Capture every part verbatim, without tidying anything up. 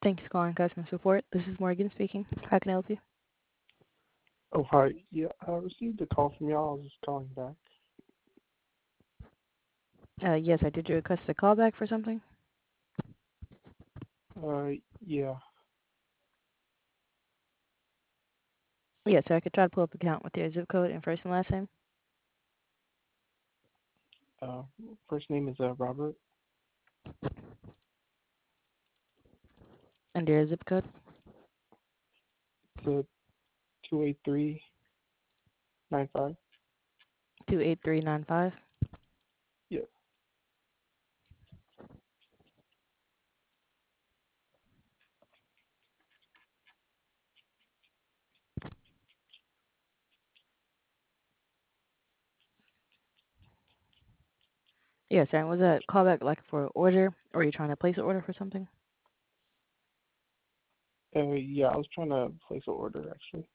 Thanks for calling customer support. This is Morgan speaking. How can I help you? Oh, hi. Yeah, I received a call from y'all. I was just calling back. Uh, yes, I did you request a callback for something? Uh, yeah. Yes, sir. I could try to pull up the account with your zip code and first and last name Uh, First name is uh, Robert. and your zip code. It's uh, two eight three nine five. two eight three nine five. Yeah. Yes, sir. And was that callback like for an order, or are you trying to place an order for something? Uh, yeah, I was trying to place an order, actually.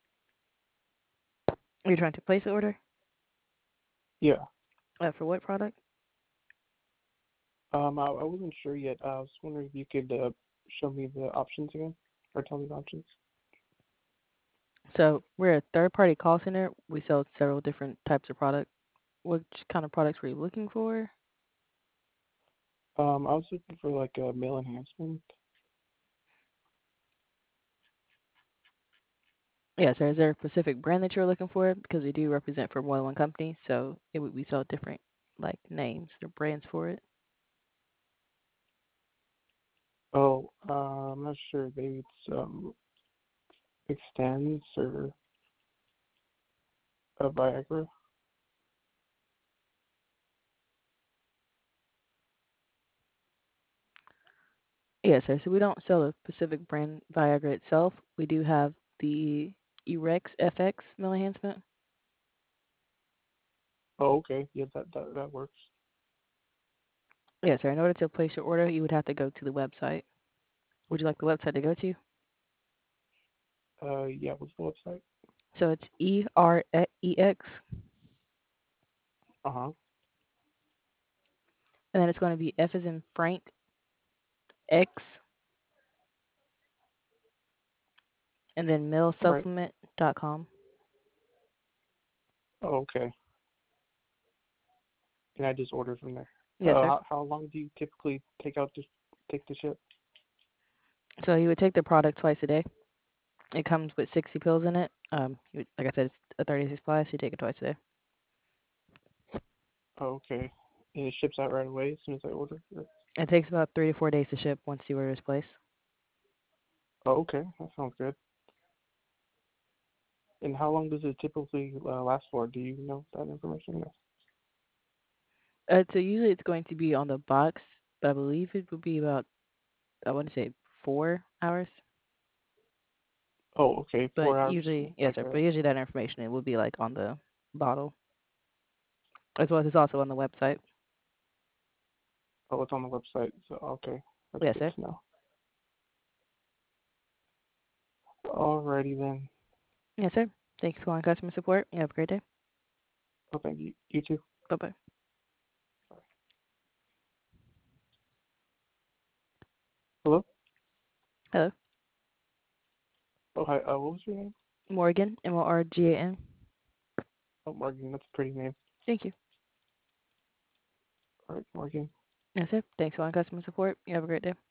Are you trying to place an order? Yeah. Uh, for what product? Um, I, I wasn't sure yet. I was wondering if you could uh, show me the options again, or tell me the options. So we're a third-party call center. We sell several different types of product. Which kind of products were you looking for? Um, I was looking for like a mail enhancement. Yes, sir. Is there a specific brand that you're looking for? Because we do represent for more than one company, so it would we sell different like names or brands for it. Oh, uh, I'm not sure. Maybe it's um Extends or uh, Viagra. Yes, sir. So we don't sell a specific brand Viagra itself. We do have the Erex F X male enhancement. Oh, okay. Yeah, that that that works. Yes, sir. In order to place your order, you would have to go to the website. Would you like the website to go to? Uh, yeah. What's the website? So it's E R E X, Uh huh. and then it's going to be F as in Frank, X, and then Right. millsupplement dot com. Oh, okay. And I just order from there. Yes, Uh, sir. how how long do you typically take out to take the ship? So you would take the product twice a day. It comes with sixty pills in it. Um, you would, like I said, it's a thirty day supply, so you take it twice a day. Oh, okay. And it ships out right away as soon as I order. Or- It takes about three to four days to ship once the order is placed. Oh, okay. That sounds good. And how long does it typically uh, last for? Do you know that information? No. Uh, so usually it's going to be on the box, but I believe it would be about, I want to say four hours. Oh, okay. But Four hours. usually, yes, Like sir. a. But usually that information it would be like on the bottle, as well as it's also on the website. Oh, it's on the website. So okay, that's Yes, good sir. to know. Alrighty then. Yes, sir. Thanks for calling customer support. You have a great day. Oh, thank you. You too. Bye bye. Bye. Hello. Hello, Oh, hi. Uh, what was your name? Morgan. M O R G A N. Oh, Morgan. That's a pretty name. Thank you. All right, Morgan. Yes, sir. Thanks for calling customer support. You have a great day.